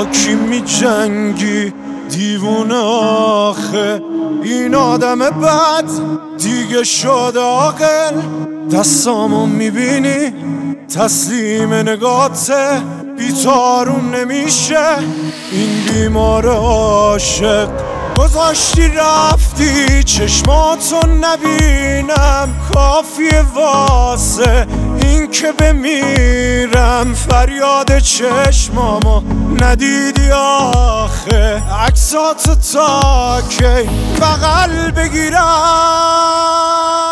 با کی می جنگی دیوونه آخه؟ این آدم بد دیگه شده عاقل. دستامو میبینی تسلیم نگاته، بیتارون نمیشه این بیمار عاشق. گذاشتی رفتی چشماتو نبینم، کافیه واسه این که بمیرم. فریاد چشمامو ندیدی آخه؟ عکساتو تا کی بغل بگیرم؟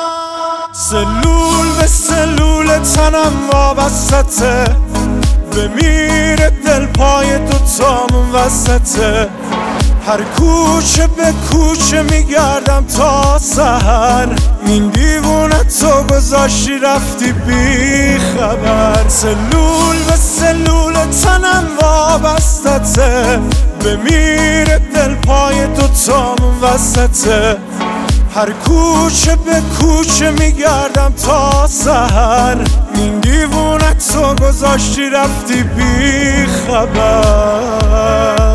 سلول به سلول تنم وابستته، بمیره دل پای دوتامون وسطه. هر کوچه به کوچه میگردم تا سحر، این دیوونه تو گذاشتی رفتی بی خبر. سلول به سلول تنم وابستته، بمیره دل پای دوتامون وسطه. هر کوچه به کوچه میگردم تا سحر، این دیوونه تو گذاشتی رفتی بی خبر.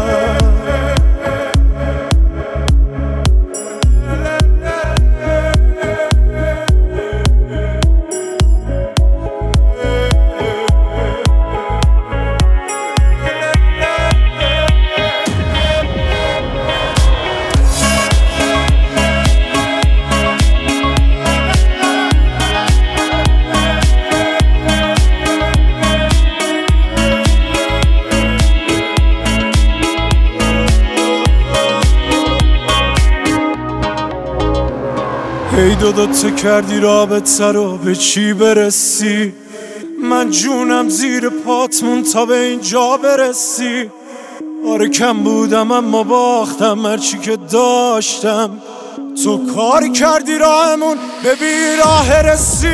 ای دو کردی رابطه رو به چی برسی؟ من جونم زیر پاتمون تا به اینجا برسی. آره کم بودم اما باختم هرچی که داشتم. تو کاری کردی راهمون به بیراه رسید.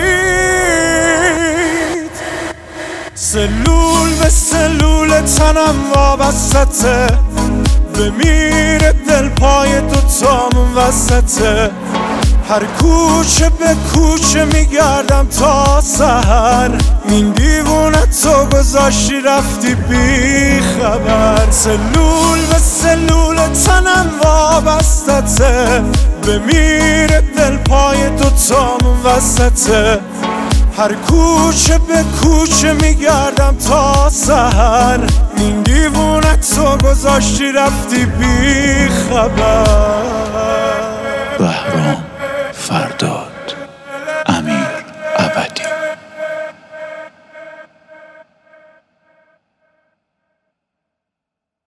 سلول به سلول تنم وابستته، بمیره دل پای دوتامون وسطه. هر کوچه به کوچه میگردم تا سحر، این دیوونه تو گذاشتی رفتی بی خبر. سلول به سلول تنم وابستته، بمیره دل پای دوتامون وسطه. هر کوچه به کوچه میگردم تا سحر، این دیوونه تو گذاشتی رفتی بی خبر. بهرام فرداد.